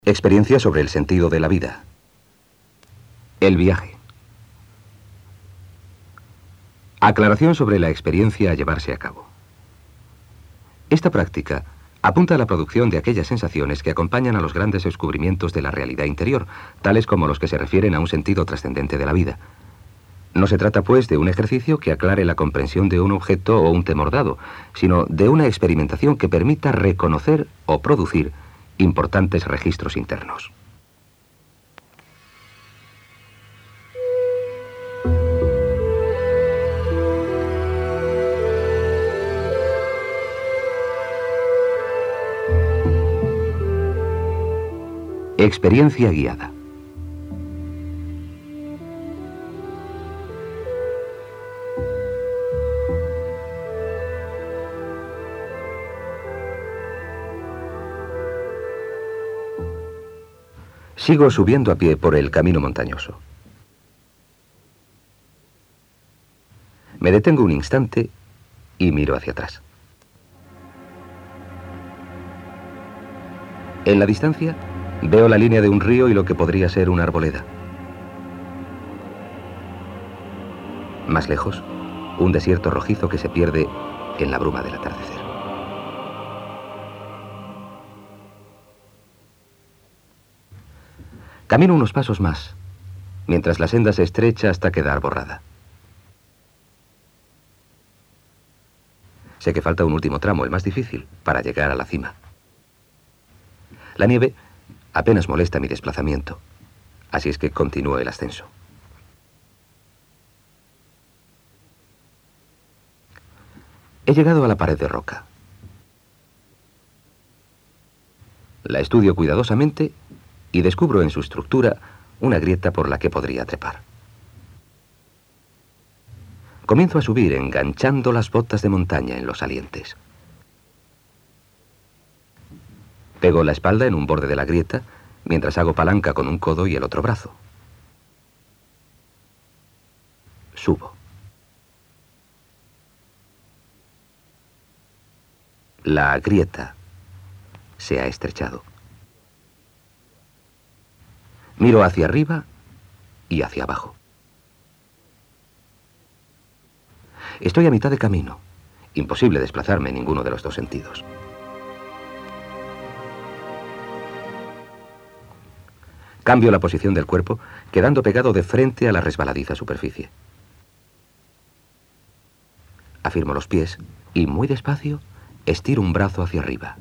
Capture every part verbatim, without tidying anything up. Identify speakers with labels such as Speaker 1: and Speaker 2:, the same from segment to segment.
Speaker 1: Experiencia sobre el sentido de la vida. El viaje. Aclaración sobre la experiencia a llevarse a cabo. Esta práctica apunta a la producción de aquellas sensaciones que acompañan a los grandes descubrimientos de la realidad interior, tales como los que se refieren a un sentido trascendente de la vida. No se trata, pues, de un ejercicio que aclare la comprensión de un objeto o un temor dado, sino de una experimentación que permita reconocer o producir importantes registros internos. Experiencia guiada. Sigo subiendo a pie por el camino montañoso. Me detengo un instante y miro hacia atrás. En la distancia veo la línea de un río y lo que podría ser una arboleda. Más lejos, un desierto rojizo que se pierde en la bruma del atardecer. Camino unos pasos más, mientras la senda se estrecha hasta quedar borrada. Sé que falta un último tramo, el más difícil, para llegar a la cima. La nieve apenas molesta mi desplazamiento, así es que continúo el ascenso. He llegado a la pared de roca. La estudio cuidadosamente y descubro en su estructura una grieta por la que podría trepar. Comienzo a subir enganchando las botas de montaña en los salientes. Pego la espalda en un borde de la grieta mientras hago palanca con un codo y el otro brazo. Subo. La grieta se ha estrechado. Miro hacia arriba y hacia abajo. Estoy a mitad de camino. Imposible desplazarme en ninguno de los dos sentidos. Cambio la posición del cuerpo, quedando pegado de frente a la resbaladiza superficie. Afirmo los pies y, muy despacio, estiro un brazo hacia arriba.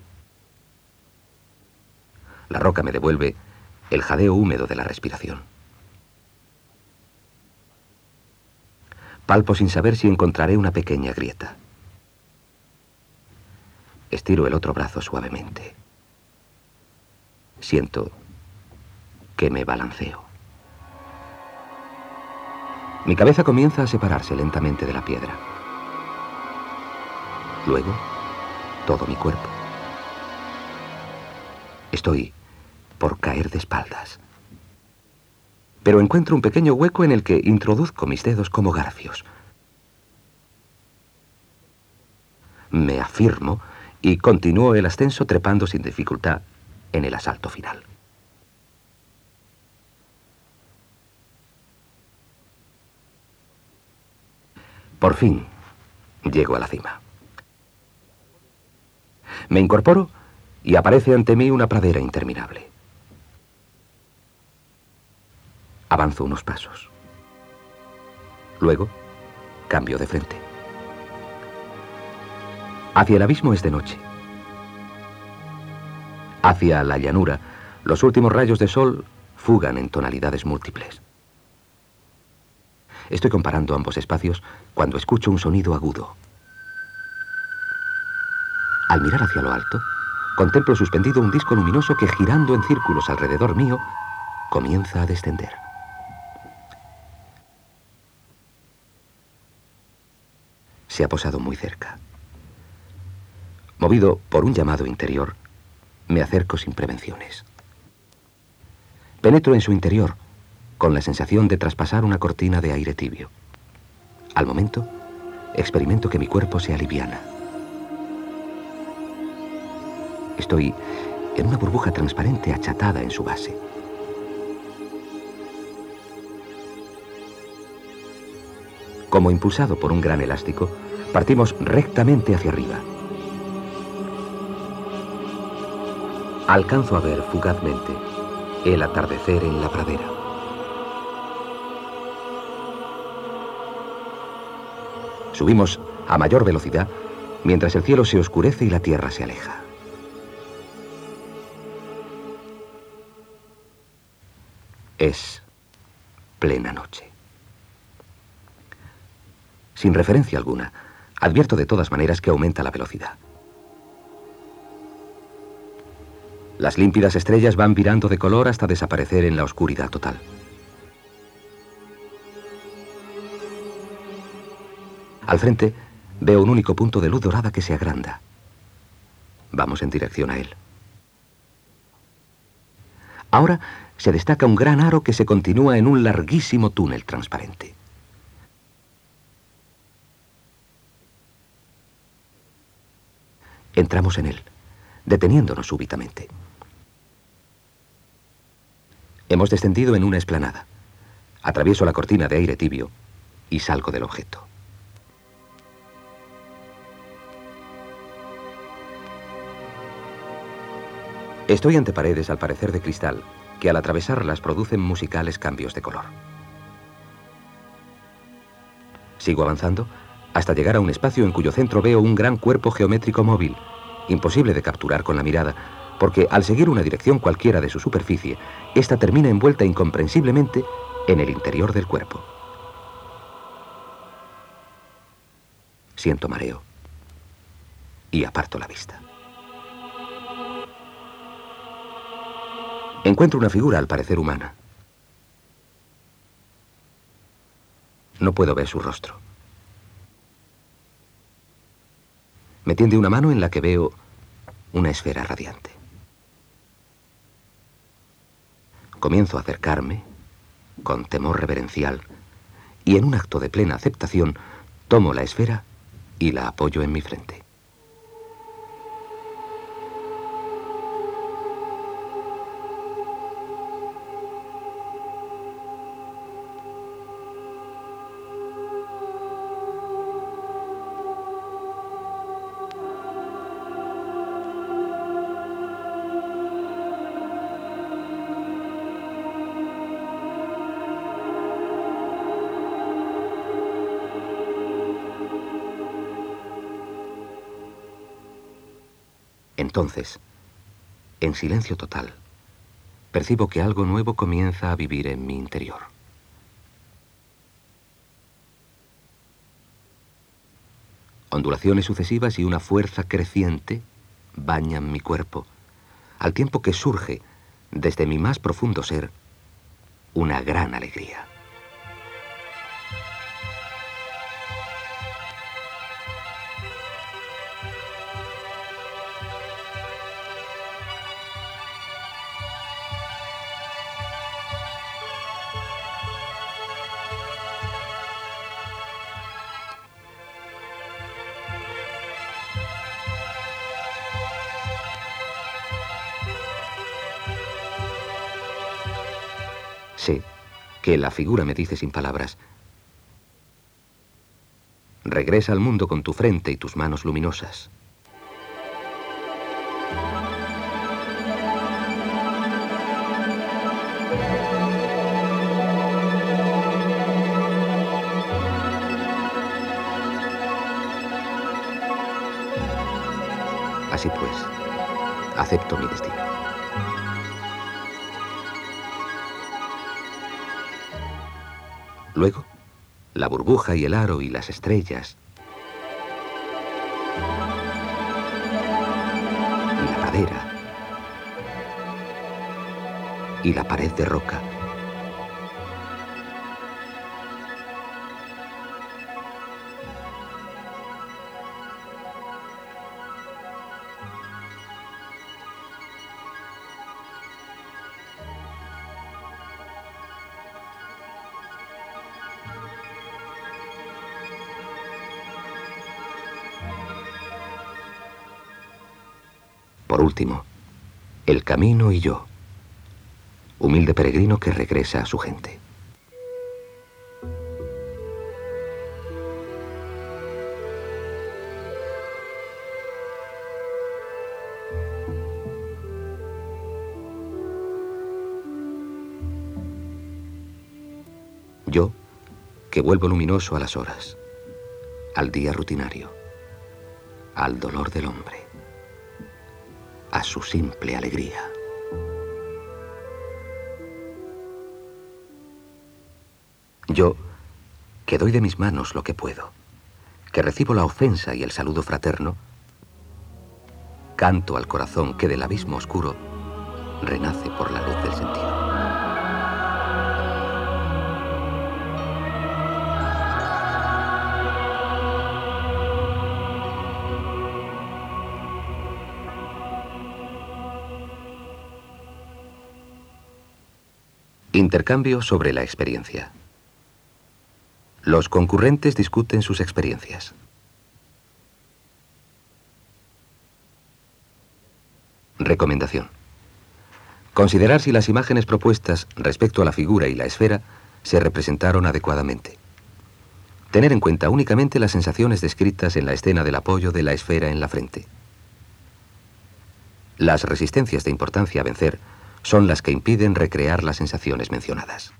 Speaker 1: La roca me devuelve el jadeo húmedo de la respiración. Palpo sin saber si encontraré una pequeña grieta. Estiro el otro brazo suavemente. Siento que me balanceo. Mi cabeza comienza a separarse lentamente de la piedra. Luego, todo mi cuerpo. Estoy por caer de espaldas. Pero encuentro un pequeño hueco en el que introduzco mis dedos como garfios. Me afirmo y continúo el ascenso trepando sin dificultad en el asalto final. Por fin, llego a la cima. Me incorporo y aparece ante mí una pradera interminable. Avanzo unos pasos. Luego, cambio de frente. Hacia el abismo es de noche. Hacia la llanura, los últimos rayos de sol fugan en tonalidades múltiples. Estoy comparando ambos espacios cuando escucho un sonido agudo. Al mirar hacia lo alto, contemplo suspendido un disco luminoso que, girando en círculos alrededor mío, comienza a descender. Se ha posado muy cerca. Movido por un llamado interior, me acerco sin prevenciones. Penetro en su interior, con la sensación de traspasar una cortina de aire tibio. Al momento, experimento que mi cuerpo se aliviana. Estoy en una burbuja transparente achatada en su base. Como impulsado por un gran elástico, partimos rectamente hacia arriba. Alcanzo a ver fugazmente el atardecer en la pradera. Subimos a mayor velocidad mientras el cielo se oscurece y la tierra se aleja. Es plena noche. Sin referencia alguna, advierto de todas maneras que aumenta la velocidad. Las límpidas estrellas van virando de color hasta desaparecer en la oscuridad total. Al frente, veo un único punto de luz dorada que se agranda. Vamos en dirección a él. Ahora se destaca un gran aro que se continúa en un larguísimo túnel transparente. Entramos en él, deteniéndonos súbitamente. Hemos descendido en una explanada. Atravieso la cortina de aire tibio y salgo del objeto. Estoy ante paredes al parecer de cristal, que al atravesarlas producen musicales cambios de color. Sigo avanzando hasta llegar a un espacio en cuyo centro veo un gran cuerpo geométrico móvil, imposible de capturar con la mirada, porque al seguir una dirección cualquiera de su superficie, ésta termina envuelta incomprensiblemente en el interior del cuerpo. Siento mareo y aparto la vista. Encuentro una figura al parecer humana. No puedo ver su rostro. Me tiende una mano en la que veo una esfera radiante. Comienzo a acercarme con temor reverencial y en un acto de plena aceptación tomo la esfera y la apoyo en mi frente. Entonces, en silencio total, percibo que algo nuevo comienza a vivir en mi interior. Ondulaciones sucesivas y una fuerza creciente bañan mi cuerpo, al tiempo que surge, desde mi más profundo ser, una gran alegría. Sé que la figura me dice sin palabras: regresa al mundo con tu frente y tus manos luminosas. Así pues, acepto mi destino. Luego, la burbuja y el aro y las estrellas, y la pradera, y la pared de roca. Por último, El camino y yo. Humilde peregrino que regresa a su gente. Yo, que vuelvo luminoso a las horas, al día rutinario, al dolor del hombre, a su simple alegría. Yo, que doy de mis manos lo que puedo, que recibo la ofensa y el saludo fraterno, canto al corazón que del abismo oscuro renace por la luz del sentido. Intercambio sobre la experiencia. Los concurrentes discuten sus experiencias. Recomendación. Considerar si las imágenes propuestas respecto a la figura y la esfera se representaron adecuadamente. Tener en cuenta únicamente las sensaciones descritas en la escena del apoyo de la esfera en la frente. Las resistencias de importancia a vencer son las que impiden recrear las sensaciones mencionadas.